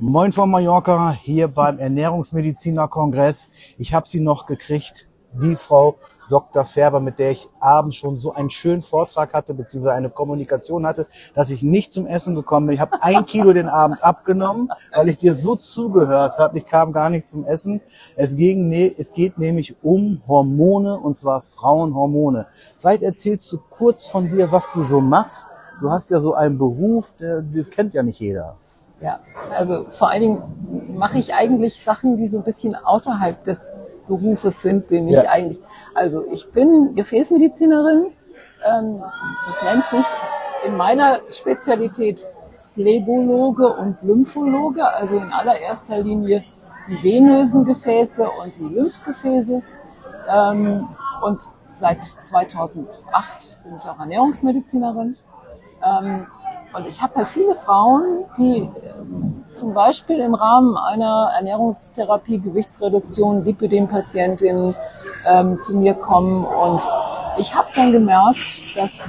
Moin von Mallorca, hier beim Ernährungsmediziner-Kongress. Ich habe sie noch gekriegt, die Frau Dr. Färber, mit der ich abends schon so einen schönen Vortrag hatte, beziehungsweise eine Kommunikation hatte, dass ich nicht zum Essen gekommen bin. Ich habe 1 Kilo den Abend abgenommen, weil ich dir so zugehört habe. Ich kam gar nicht zum Essen. Es geht nämlich um Hormone, und zwar Frauenhormone. Vielleicht erzählst du kurz von dir, was du so machst. Du hast ja so einen Beruf, das kennt ja nicht jeder. Ja, also vor allen Dingen mache ich eigentlich Sachen, die so ein bisschen außerhalb des Berufes sind, den ich eigentlich, also ich bin Gefäßmedizinerin, das nennt sich in meiner Spezialität Phlebologe und Lymphologe, also in allererster Linie die venösen Gefäße und die Lymphgefäße, und seit 2008 bin ich auch Ernährungsmedizinerin. Und ich habe halt viele Frauen, die zum Beispiel im Rahmen einer Ernährungstherapie, Gewichtsreduktion, Lipödem-Patientinnen zu mir kommen. Und ich habe dann gemerkt, dass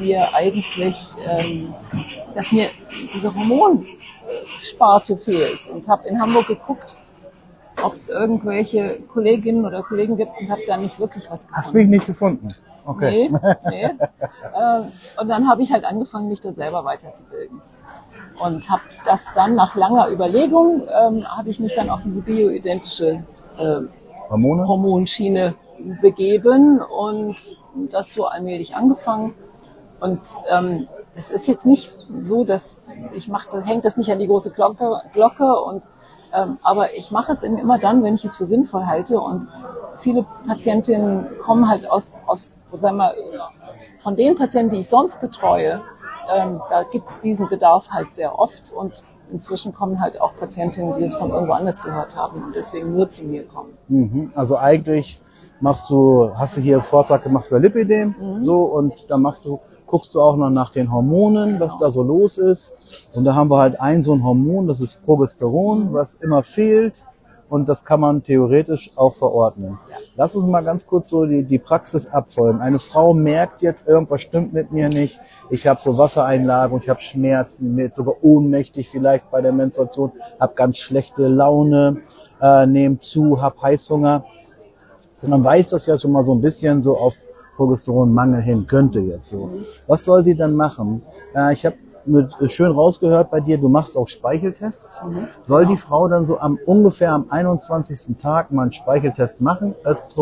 dass mir diese Hormonsparte fehlt. Und habe in Hamburg geguckt, ob es irgendwelche Kolleginnen oder Kollegen gibt, und habe da nicht wirklich was gefunden. Hast mich nicht gefunden? Okay. Nee. Und dann habe ich halt angefangen, mich da selber weiterzubilden. Und habe das dann nach langer Überlegung, habe ich mich dann auf diese bioidentische Hormonschiene begeben und das so allmählich angefangen. Und es ist jetzt nicht so, dass hängt das nicht an die große Glocke und aber ich mache es eben immer dann, wenn ich es für sinnvoll halte. Und viele Patientinnen kommen halt sagen wir, von den Patienten, die ich sonst betreue, da gibt es diesen Bedarf halt sehr oft. Und inzwischen kommen halt auch Patientinnen, die es von irgendwo anders gehört haben und deswegen nur zu mir kommen. Also eigentlich hast du hier einen Vortrag gemacht über Lipödem, so, und dann guckst du auch noch nach den Hormonen, was da so los ist. Und da haben wir halt so ein Hormon, das ist Progesteron, was immer fehlt. Und das kann man theoretisch auch verordnen. Lass uns mal ganz kurz so die Praxis abfolgen. Eine Frau merkt jetzt, irgendwas stimmt mit mir nicht. Ich habe so Wassereinlagerung, ich habe Schmerzen, mir jetzt sogar ohnmächtig vielleicht bei der Menstruation, habe ganz schlechte Laune, nehme zu, habe Heißhunger. Und man weiß das ja schon mal so ein bisschen so auf Progesteronmangel hin, könnte jetzt so. Was soll sie dann machen? Ich habe schön rausgehört bei dir, du machst auch Speicheltests. Soll die Frau dann so ungefähr am 21. Tag mal einen Speicheltest machen?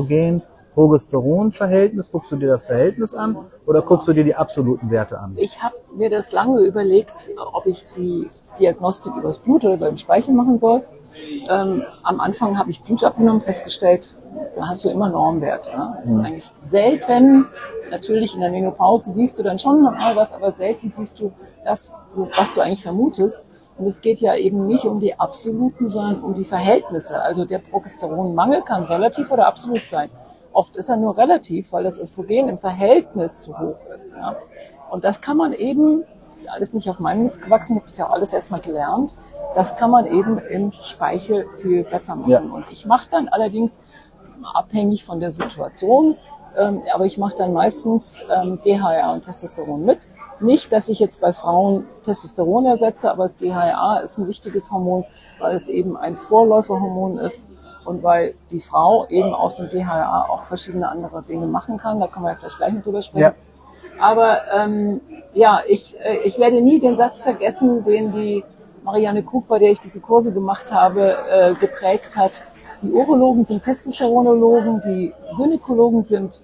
Östrogen-Progesteron-Verhältnis, guckst du dir das Verhältnis an oder guckst du dir die absoluten Werte an? Ich habe mir das lange überlegt, ob ich die Diagnostik übers Blut oder beim Speichel machen soll. Am Anfang habe ich Blut abgenommen, festgestellt, da hast du immer Normwerte. Ne? Das ist eigentlich selten. Natürlich in der Menopause siehst du dann schon mal was, aber selten siehst du das, was du eigentlich vermutest. Und es geht ja eben nicht um die absoluten, sondern um die Verhältnisse. Also der Progesteronmangel kann relativ oder absolut sein. Oft ist er nur relativ, weil das Östrogen im Verhältnis zu hoch ist. Ja? Und das kann man eben, das ist alles nicht auf meinem Mist gewachsen, ich habe das ja auch alles erstmal gelernt, das kann man eben im Speichel viel besser machen. Ja. Und ich mache dann allerdings, abhängig von der Situation, aber ich mache dann meistens DHEA und Testosteron mit. Nicht, dass ich jetzt bei Frauen Testosteron ersetze, aber das DHEA ist ein wichtiges Hormon, weil es eben ein Vorläuferhormon ist und weil die Frau eben aus dem DHEA auch verschiedene andere Dinge machen kann. Da können wir ja vielleicht gleich noch drüber sprechen. Ja. Aber ich werde nie den Satz vergessen, den die Marianne Krug, bei der ich diese Kurse gemacht habe, geprägt hat. Die Urologen sind Testosteronologen, die Gynäkologen sind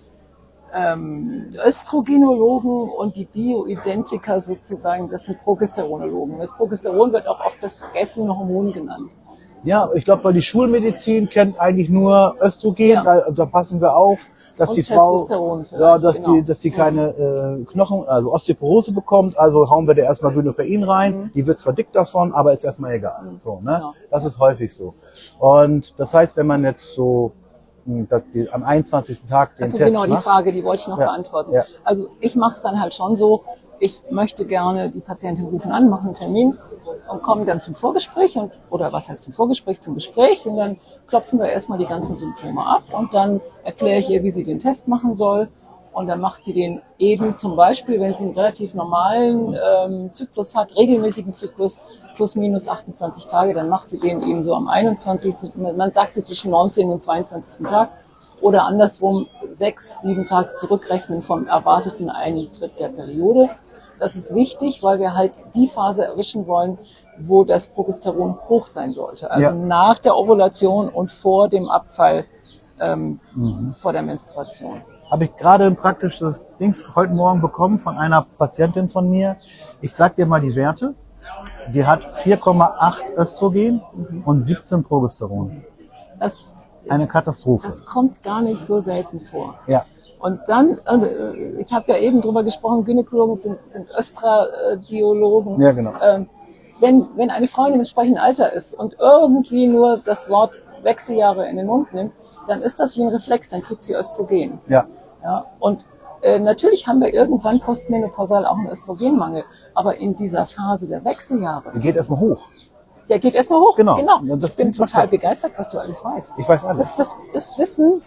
Östrogenologen und die Bioidentiker sozusagen, das sind Progesteronologen. Das Progesteron wird auch oft das vergessene Hormon genannt. Ja, ich glaube, weil die Schulmedizin kennt eigentlich nur Östrogen, da passen wir auf, dass die Frau, dass die keine Knochen, also Osteoporose bekommt, also hauen wir der erstmal Gynoperin rein, die wird zwar dick davon, aber ist erstmal egal. So, ne? Genau. Das ist häufig so. Und das heißt, wenn man jetzt so am 21. Tag den Test macht. Die Frage, die wollte ich noch beantworten. Ja. Also ich mache es dann halt schon so, ich möchte gerne die Patientin rufen an, machen einen Termin und kommen dann zum Vorgespräch oder was heißt zum Vorgespräch, zum Gespräch, und dann klopfen wir erstmal die ganzen Symptome ab und dann erkläre ich ihr, wie sie den Test machen soll Und dann macht sie den eben zum Beispiel, wenn sie einen relativ normalen Zyklus hat, regelmäßigen Zyklus, plus minus 28 Tage, dann macht sie den eben so am 21., man sagt so zwischen 19. und 22. Tag. Oder andersrum 6, 7 Tage zurückrechnen vom erwarteten Eintritt der Periode. Das ist wichtig, weil wir halt die Phase erwischen wollen, wo das Progesteron hoch sein sollte. Also nach der Ovulation und vor dem Abfall, vor der Menstruation. Habe ich gerade ein praktisches Dings heute Morgen bekommen von einer Patientin von mir. Ich sag dir mal die Werte. Die hat 4,8 Östrogen und 17 Progesteron. Eine Katastrophe. Das kommt gar nicht so selten vor. Ja. Und dann, ich habe ja eben drüber gesprochen, Gynäkologen sind Östradiologen. Ja, genau. Wenn eine Frau in dem entsprechenden Alter ist und irgendwie nur das Wort Wechseljahre in den Mund nimmt, dann ist das wie ein Reflex, dann kriegt sie Östrogen. Ja. Ja, und natürlich haben wir irgendwann postmenopausal auch einen Östrogenmangel, aber in dieser Phase der Wechseljahre. Der geht erstmal hoch. Der geht erstmal hoch. Genau. Ich bin total begeistert, was du alles weißt. Ich weiß alles. Das wissen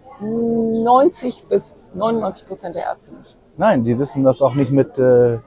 90 bis 99% der Ärzte nicht. Nein, die wissen das auch nicht mit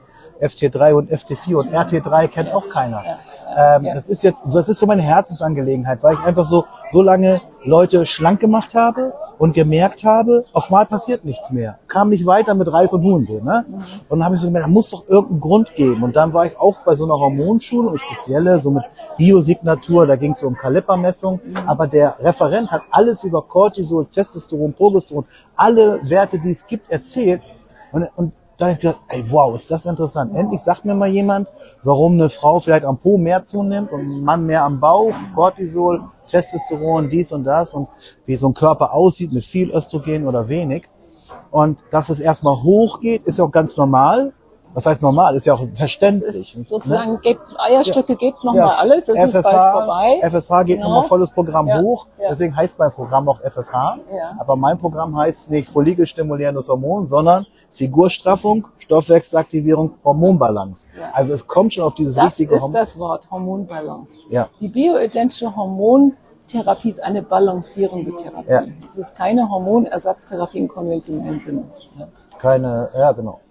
FT3 und FT4 und RT3 kennt auch keiner. Das ist so meine Herzensangelegenheit, weil ich einfach so lange Leute schlank gemacht habe und gemerkt habe, auf einmal passiert nichts mehr. Kam nicht weiter mit Reis und Huhn, so, ne? Und dann habe ich so gemerkt, da muss doch irgendeinen Grund geben. Und dann war ich auch bei so einer Hormonschule und spezielle, so mit Biosignatur, da ging es so um Kalipermessung. Aber der Referent hat alles über Cortisol, Testosteron, Progesteron, alle Werte, die es gibt, erzählt. Und da habe ich gedacht, ey, wow, ist das interessant. Endlich sagt mir mal jemand, warum eine Frau vielleicht am Po mehr zunimmt und ein Mann mehr am Bauch, Cortisol, Testosteron, dies und das und wie so ein Körper aussieht mit viel Östrogen oder wenig. Und dass es erstmal hochgeht, ist ja auch ganz normal. Was heißt normal? Ist ja auch verständlich. Ist sozusagen, Eierstöcke gebt nochmal alles, es ist bald vorbei. FSH geht nochmal volles Programm hoch, deswegen heißt mein Programm auch FSH. Ja. Aber mein Programm heißt nicht follikelstimulierendes Hormon, sondern Figurstraffung, Stoffwechselaktivierung, Hormonbalance. Ja. Also es kommt schon auf dieses richtige Hormon. Das ist das Wort, Hormonbalance. Ja. Die bioidentische Hormontherapie ist eine balancierende Therapie. Ja. Es ist keine Hormonersatztherapie im konventionellen Sinne. Ja. Ja, genau.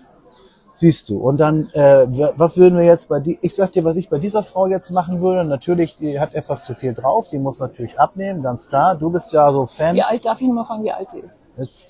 Siehst du. Und dann, was würden wir jetzt ich sag dir, was ich bei dieser Frau jetzt machen würde. Natürlich, die hat etwas zu viel drauf, die muss natürlich abnehmen, ganz klar. Du bist ja so Fan. Wie alt, darf ich noch mal fragen, wie alt die ist? Ist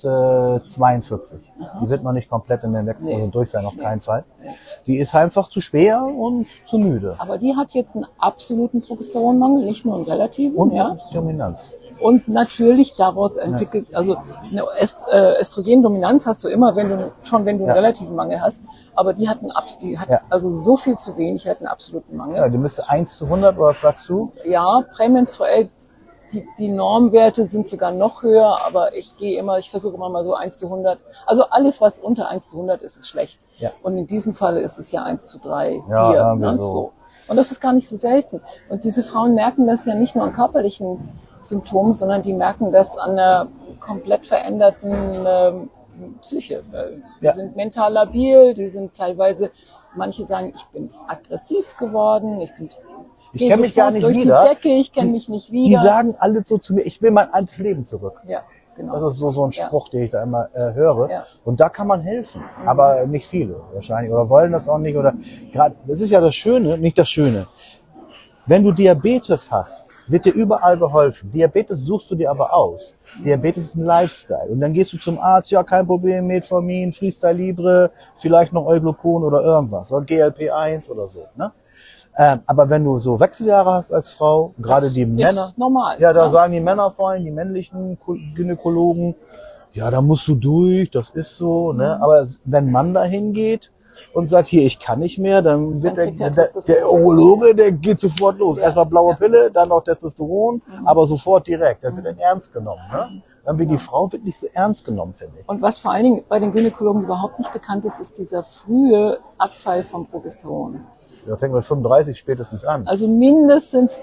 42. Aha. Die wird noch nicht komplett in den Wechsel durch sein, auf keinen Fall. Die ist einfach zu schwer und zu müde. Aber die hat jetzt einen absoluten Progesteronmangel, nicht nur einen relativen. Und Dominanz. Und natürlich daraus entwickelt, also eine Östrogendominanz hast du immer, wenn du einen relativen Mangel hast. Aber die hat also so viel zu wenig, hat einen absoluten Mangel. Ja, die müsste 1:100, oder was sagst du? Ja, prämenstruell, die Normwerte sind sogar noch höher, aber ich versuche immer mal so 1:100. Also alles, was unter 1:100 ist schlecht. Ja. Und in diesem Fall ist es ja 1:3, 4, ne? So. Und das ist gar nicht so selten. Und diese Frauen merken das ja nicht nur an körperlichen Symptomen, sondern die merken das an einer komplett veränderten Psyche. Die sind mental labil, die sind teilweise, manche sagen, ich bin aggressiv geworden, ich kenne mich gar nicht wieder. Die Decke, ich kenne mich nicht wieder. Die sagen alle so zu mir, ich will mein altes Leben zurück. Ja, genau. Das ist so ein Spruch, den ich da immer höre. Ja. Und da kann man helfen, aber nicht viele wahrscheinlich oder wollen das auch nicht oder gerade. Das ist ja das Schöne, nicht das Schöne. Wenn du Diabetes hast, wird dir überall geholfen. Diabetes suchst du dir aber aus. Diabetes ist ein Lifestyle. Und dann gehst du zum Arzt, ja, kein Problem, Metformin, Freestyle Libre, vielleicht noch Euglucon oder irgendwas, oder GLP-1 oder so, ne? Aber wenn du so Wechseljahre hast als Frau, gerade die Männer, ist normal. Ja, da sagen die Männer vor allem, die männlichen Gynäkologen, ja, da musst du durch, das ist so, ne? Aber wenn ein Mann dahin geht und sagt, hier, ich kann nicht mehr, dann wird der Urologe, der geht sofort los. Erstmal blaue Pille, dann noch Testosteron, aber sofort direkt. Dann wird er ernst genommen, ne? Dann wird die Frau wird nicht so ernst genommen, finde ich. Und was vor allen Dingen bei den Gynäkologen überhaupt nicht bekannt ist, ist dieser frühe Abfall vom Progesteron. Da fängt mit 35 spätestens an. Also mindestens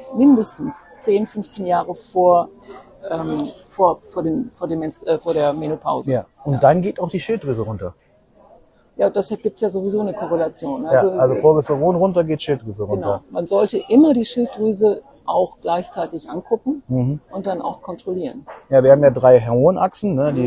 10, 15 Jahre vor der Menopause. Ja. Und dann geht auch die Schilddrüse runter. Ja, das gibt ja sowieso eine Korrelation. Also Progesteron runter, geht Schilddrüse runter. Genau. Man sollte immer die Schilddrüse auch gleichzeitig angucken und dann auch kontrollieren. Ja, wir haben ja 3 Hormonachsen, ne? Die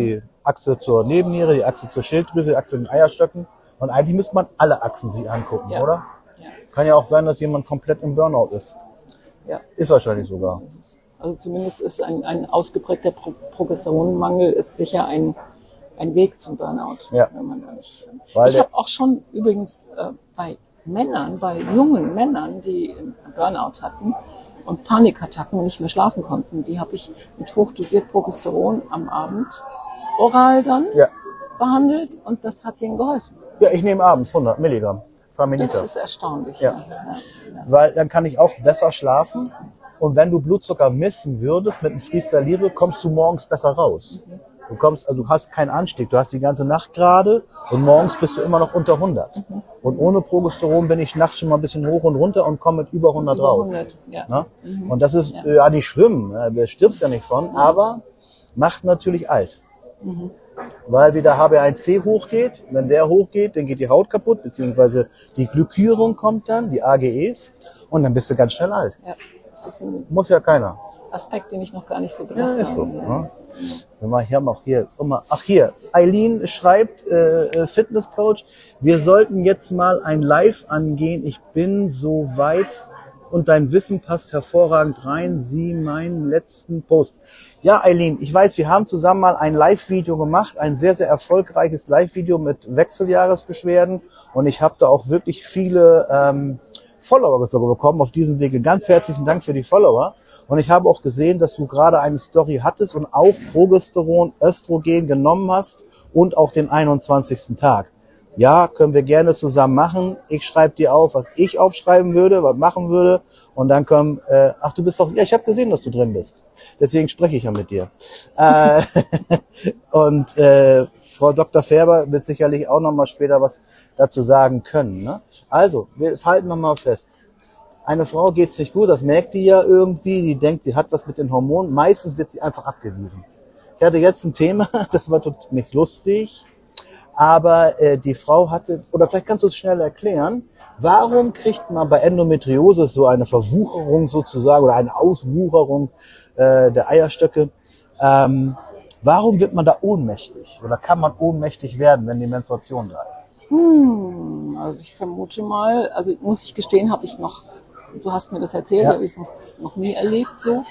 Achse zur Nebenniere, die Achse zur Schilddrüse, die Achse zu den Eierstöcken. Und eigentlich müsste man alle Achsen sich angucken, Ja. oder? Ja. Kann ja auch sein, dass jemand komplett im Burnout ist. Ja. Ist wahrscheinlich sogar. Also zumindest ist ein ausgeprägter Progesteronmangel ist sicher ein Weg zum Burnout. Ja. Wenn man da nicht, Weil ich habe auch schon übrigens bei Männern, bei jungen Männern, die Burnout hatten und Panikattacken und nicht mehr schlafen konnten, die habe ich mit hochdosiert Progesteron am Abend oral dann Ja. behandelt und das hat denen geholfen. Ja, ich nehme abends 100 Milligramm. Das Farmenita. ist erstaunlich. Ja. Weil dann kann ich auch besser schlafen. Und wenn du Blutzucker messen würdest mit einem Freestyle kommst du morgens besser raus. Du kommst, also du hast keinen Anstieg, du hast die ganze Nacht gerade und morgens bist du immer noch unter 100. Und ohne Progesteron bin ich nachts schon mal ein bisschen hoch und runter und komme mit über 100 Über raus. 100, ja. Ne? Und das ist ja nicht schlimm, du stirbst ja nicht von, aber macht natürlich alt. Weil wieder HbA1c hochgeht. Wenn der hochgeht, dann geht die Haut kaputt, beziehungsweise die Glykierung kommt dann, die AGEs, und dann bist du ganz schnell alt. Ja, das ist ein Muss ja keiner. Aspekt, den ich noch gar nicht so Ja, bedacht ist so. habe. Ne? Wenn wir hier auch hier, ach hier, Eileen schreibt, Fitnesscoach, wir sollten jetzt mal ein Live angehen. Ich bin so weit und dein Wissen passt hervorragend rein. Sieh meinen letzten Post. Ja, Eileen, ich weiß, wir haben zusammen mal ein Live-Video gemacht, ein sehr, sehr erfolgreiches Live-Video mit Wechseljahresbeschwerden und ich habe da auch wirklich viele Follower sogar bekommen auf diesem Wege. Ganz herzlichen Dank für die Follower. Und ich habe auch gesehen, dass du gerade eine Story hattest und auch Progesteron, Östrogen genommen hast und auch den 21. Tag. Ja, können wir gerne zusammen machen. Ich schreibe dir auf, was ich aufschreiben würde, was machen würde. Und dann kommen, ach, du bist doch, ja, ich habe gesehen, dass du drin bist. Deswegen spreche ich ja mit dir. Und Frau Dr. Färber wird sicherlich auch nochmal später was dazu sagen können. Ne? Also, wir halten nochmal fest. Eine Frau geht's nicht gut, das merkt die ja irgendwie, die denkt, sie hat was mit den Hormonen. Meistens wird sie einfach abgewiesen. Ich hatte jetzt ein Thema, das war nicht lustig, aber die Frau hatte, oder vielleicht kannst du es schnell erklären, warum kriegt man bei Endometriose so eine Verwucherung sozusagen oder eine Auswucherung der Eierstöcke? Warum wird man da ohnmächtig oder kann man ohnmächtig werden, wenn die Menstruation da ist? Also ich vermute mal, also muss ich gestehen, habe ich noch, du hast mir das erzählt, habe ich es noch nie erlebt so.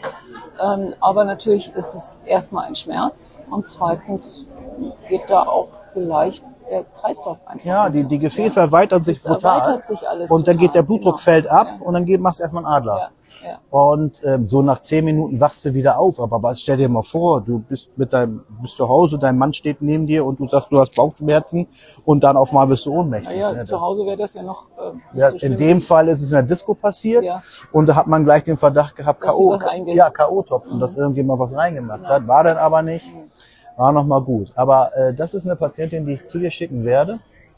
Aber natürlich ist es erstmal ein Schmerz und zweitens geht da auch vielleicht der Kreislauf einfach. Ja, die Gefäße erweitern sich brutal. Erweitert sich alles und dann total, geht der Blutdruck genau. fällt ab Ja. und dann machst du erstmal einen Adler. Ja, ja. Und so nach 10 Minuten wachst du wieder auf. Aber was, stell dir mal vor, du bist zu Hause, dein Mann steht neben dir und du sagst, du hast Bauchschmerzen und dann auf mal bist du ohnmächtig. Naja, zu Hause wäre das ja noch nicht Ja, so schlimm. in dem Fall ist es in der Disco passiert Ja. und da hat man gleich den Verdacht gehabt, Dass sie was K.O.-Tropfen, dass irgendjemand was reingemacht hat. War dann aber nicht. War nochmal gut. Aber das ist eine Patientin, die ich zu dir schicken werde.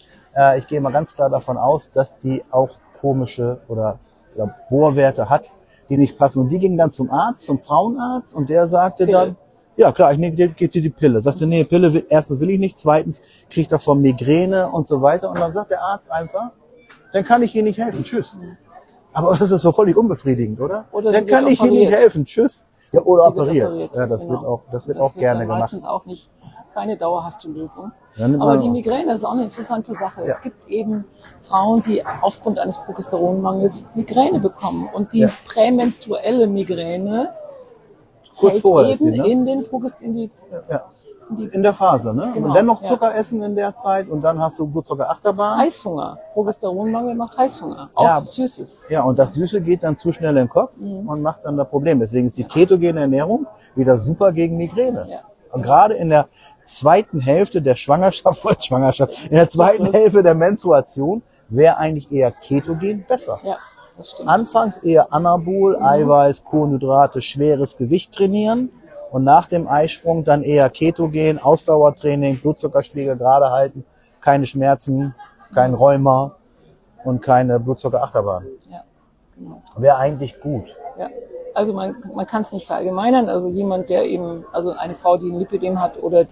Ich gehe mal ganz klar davon aus, dass die auch komische oder Bohrwerte hat, die nicht passen. Und die ging dann zum Arzt, zum Frauenarzt und der sagte Pille. dann, ja klar, ich gebe dir die Pille. Sagte, nee, Pille, erstens will ich nicht, zweitens kriege ich davon Migräne und so weiter. Und dann sagt der Arzt einfach, dann kann ich Ihnen nicht helfen, tschüss. Aber das ist so völlig unbefriedigend, oder? Oder Dann sie kann wird ich Ihnen nicht operiert. helfen, tschüss. Ja, oder Die wird operiert. Ja, das genau. wird auch gerne dann gemacht. meistens auch nicht keine dauerhafte Lösung. Ja, nimmt Aber man die auch. Migräne ist auch eine interessante Sache. Ja. Es gibt eben Frauen, die aufgrund eines Progesteronmangels Migräne bekommen. Und die Ja. prämenstruelle Migräne Kurz fällt vorher eben ist sie, ne? in den Progesteron. Ja. In der Phase, ne? Genau, Und dann noch ja. Zucker essen in der Zeit und dann hast du Blutzuckerachterbahn. Heißhunger. Progesteronmangel macht Heißhunger. Auch Ja. Süßes. Ja, und das Süße geht dann zu schnell in den Kopf Mhm. und macht dann das Problem. Deswegen ist die ketogene Ernährung wieder super gegen Migräne. Ja. Und gerade in der zweiten Hälfte der Schwangerschaft, in der zweiten Hälfte der Menstruation wäre eigentlich eher ketogen besser. Ja, das stimmt. Anfangs eher Anabol, Eiweiß, Kohlenhydrate, schweres Gewicht trainieren und nach dem Eisprung dann eher Ketogen, Ausdauertraining, Blutzuckerspiegel gerade halten, keine Schmerzen, kein Rheuma und keine Blutzuckerachterbahn. Ja, genau. Wäre eigentlich gut. Ja, also man kann es nicht verallgemeinern. Also jemand, der eben, also eine Frau, die ein Lipödem hat oder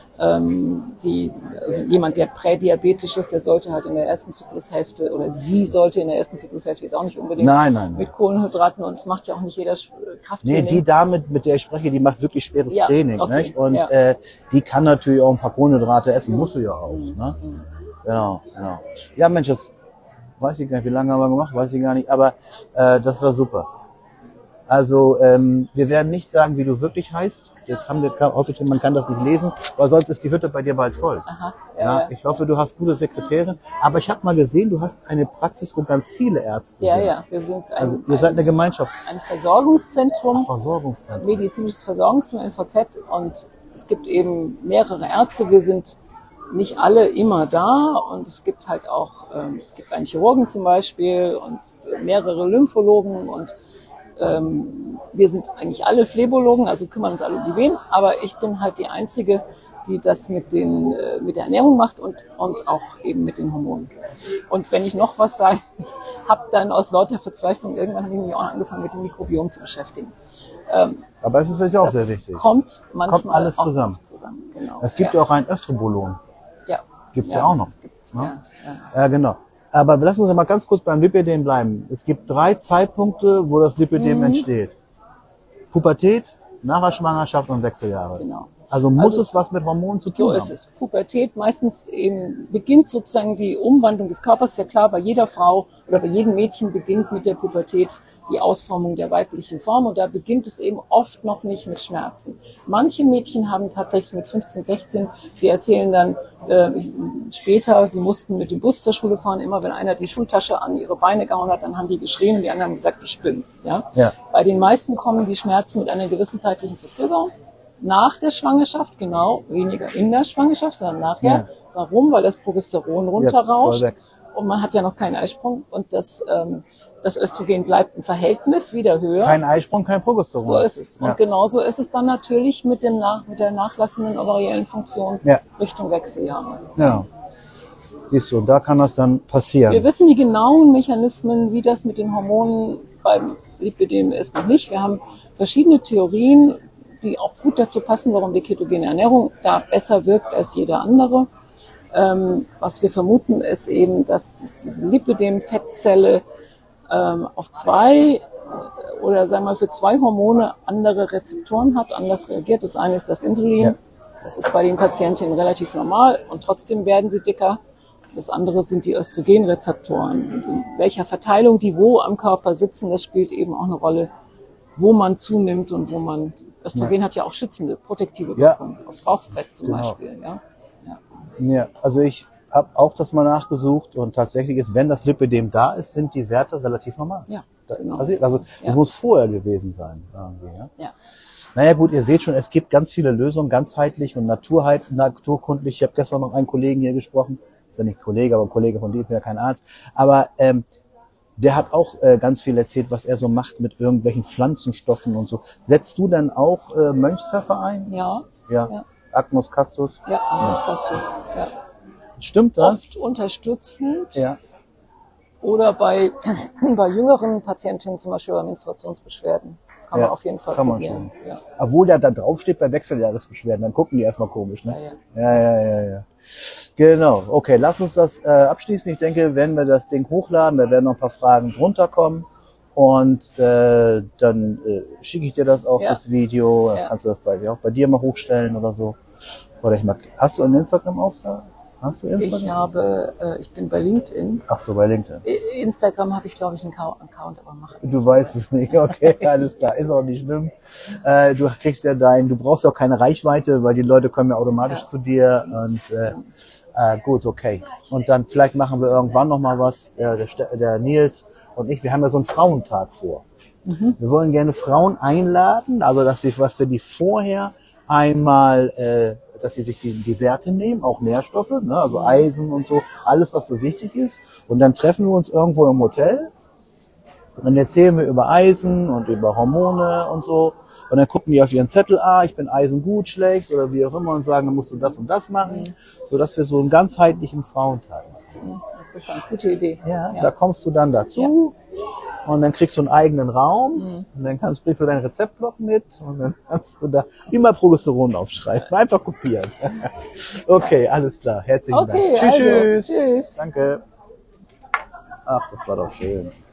also jemand, der prädiabetisch ist, der sollte halt in der ersten Zyklushälfte oder sie sollte in der ersten Zyklushälfte jetzt auch nicht unbedingt Nein. mit Kohlenhydraten, und es macht ja auch nicht jeder Krafttraining. Nee, die Dame, mit der ich spreche, die macht wirklich schweres Ja, Training. okay, Nicht? Und ja. die kann natürlich auch ein paar Kohlenhydrate essen, musst du ja auch. Ne? Genau, genau. Ja, Mensch, das weiß ich gar nicht, wie lange haben wir gemacht, weiß ich gar nicht, aber das war super. Also wir werden nicht sagen, wie du wirklich heißt. Jetzt haben wir, hoffe ich, man kann das nicht lesen, weil sonst ist die Hütte bei dir bald voll. Aha, Ja, ich hoffe, du hast gute Sekretärin. Aber ich habe mal gesehen, du hast eine Praxis, wo ganz viele Ärzte Ja, sind. ja, wir sind Also ihr seid eine Gemeinschafts- ein Versorgungszentrum, Versorgungszentrum. medizinisches Versorgungszentrum MVZ, und es gibt eben mehrere Ärzte. Wir sind nicht alle immer da, und es gibt halt auch, es gibt einen Chirurgen zum Beispiel und mehrere Lymphologen, und wir sind eigentlich alle Phlebologen, also kümmern uns alle um die Venen, aber ich bin halt die Einzige, die das mit der Ernährung macht und auch eben mit den Hormonen. Und wenn ich noch was sage, ich habe dann aus lauter Verzweiflung, irgendwann habe ich mich auch angefangen, mit dem Mikrobiom zu beschäftigen. Aber es ist ja auch Das sehr wichtig. kommt manchmal alles auch zusammen. Genau. Es gibt ja auch einen Östrobolon. Ja. Gibt's ja auch noch. Das gibt's, Ne? ja. Ja, genau. Aber lassen Sie mal ganz kurz beim Lipödem bleiben. Es gibt 3 Zeitpunkte, wo das Lipödem entsteht. Pubertät, nach der Schwangerschaft und Wechseljahre. Genau. Also muss es was mit Hormonen zu tun So haben? ist es. Pubertät, meistens eben beginnt sozusagen die Umwandlung des Körpers. Ja klar, bei jeder Frau oder bei jedem Mädchen beginnt mit der Pubertät die Ausformung der weiblichen Form, und da beginnt es eben oft noch nicht mit Schmerzen. Manche Mädchen haben tatsächlich mit 15, 16, die erzählen dann später, sie mussten mit dem Bus zur Schule fahren. Immer wenn einer die Schultasche an ihre Beine gehauen hat, dann haben die geschrien und die anderen haben gesagt, du spinnst. Ja? Ja. Bei den meisten kommen die Schmerzen mit einer gewissen zeitlichen Verzögerung. Nach der Schwangerschaft, genau, weniger in der Schwangerschaft, sondern nachher. Ja. Warum? Weil das Progesteron runterrauscht, voll weg. und man hat ja noch keinen Eisprung, und das Östrogen bleibt im Verhältnis wieder höher. Kein Eisprung, kein Progesteron. So ist es. Und Ja. genauso ist es dann natürlich mit der nachlassenden ovariellen Funktion Ja. Richtung Wechseljahre. Ja. Siehst du, da kann das dann passieren. Wir wissen die genauen Mechanismen, wie das mit den Hormonen beim Lipödem ist, noch nicht. Wir haben verschiedene Theorien, die auch gut dazu passen, warum die ketogene Ernährung da besser wirkt als jede andere. Was wir vermuten, ist eben, dass diese Lipödem-Fettzelle auf 2 oder sagen wir für 2 Hormone andere Rezeptoren hat, anders reagiert. Das eine ist das Insulin. Ja. Das ist bei den Patientinnen relativ normal, und trotzdem werden sie dicker. Das andere sind die Östrogenrezeptoren. Und in welcher Verteilung die wo am Körper sitzen, das spielt eben auch eine Rolle, wo man zunimmt und wo man... Östrogen hat ja auch schützende, protektive Wirkung, aus Bauchfett zum Beispiel. Ja? Ja, also ich habe auch das mal nachgesucht, und tatsächlich ist, wenn das Lipödem da ist, sind die Werte relativ normal. Ja, Also genau. das muss vorher gewesen sein. Irgendwie, ja? Ja. Naja gut, ihr seht schon, es gibt ganz viele Lösungen, ganzheitlich und naturkundlich. Ich habe gestern noch einen Kollegen hier gesprochen, ist ja nicht Kollege, aber ein Kollege von dir, ich bin ja kein Arzt, aber der hat auch ganz viel erzählt, was er so macht mit irgendwelchen Pflanzenstoffen und so. Setzt du dann auch Mönchspfeffer ein? Ja. Ja. Agnus castus? Ja, das passt es. Ja. Stimmt das? Oft unterstützend, Ja. oder bei jüngeren Patientinnen, zum Beispiel bei Menstruationsbeschwerden, kann man auf jeden Fall kann man probieren. schon. Ja. Obwohl der da drauf steht bei Wechseljahresbeschwerden, dann gucken die erstmal komisch, ne? Ja. Genau. Okay, lass uns das abschließen. Ich denke, wenn wir das Ding hochladen, da werden noch ein paar Fragen drunter kommen. Und dann schicke ich dir das auch, das Video. Ja. Kannst du das bei dir mal hochstellen oder so. Oder hast du einen Instagram-Auftrag? Hast du Instagram? Ich bin bei LinkedIn. Ach so, bei LinkedIn. Instagram habe ich, glaube ich, einen Account, aber mache. Du weißt es nicht, okay, alles klar, ist auch nicht schlimm. Du kriegst ja du brauchst ja auch keine Reichweite, weil die Leute kommen ja automatisch zu dir, und gut, okay. Und dann vielleicht machen wir irgendwann nochmal was, der Nils und ich, wir haben ja so einen Frauentag vor. Wir wollen gerne Frauen einladen, also dass wir die vorher einmal, dass sie sich die Werte nehmen, auch Nährstoffe, ne, also Eisen und so, alles was so wichtig ist. Und dann treffen wir uns irgendwo im Hotel. Und dann erzählen wir über Eisen und über Hormone und so. Und dann gucken die auf ihren Zettel, ich bin Eisen gut, schlecht oder wie auch immer, und sagen, dann musst du das und das machen, sodass wir so einen ganzheitlichen Frauentag machen. Das ist eine gute Idee. Ja, da kommst du dann dazu und dann kriegst du einen eigenen Raum und dann bringst du deinen Rezeptblock mit und dann kannst du da immer Progesteron aufschreiben. Einfach kopieren. Okay, alles klar. Herzlichen Dank. Tschüss, Also, tschüss. tschüss. Danke. Ach, das war doch schön.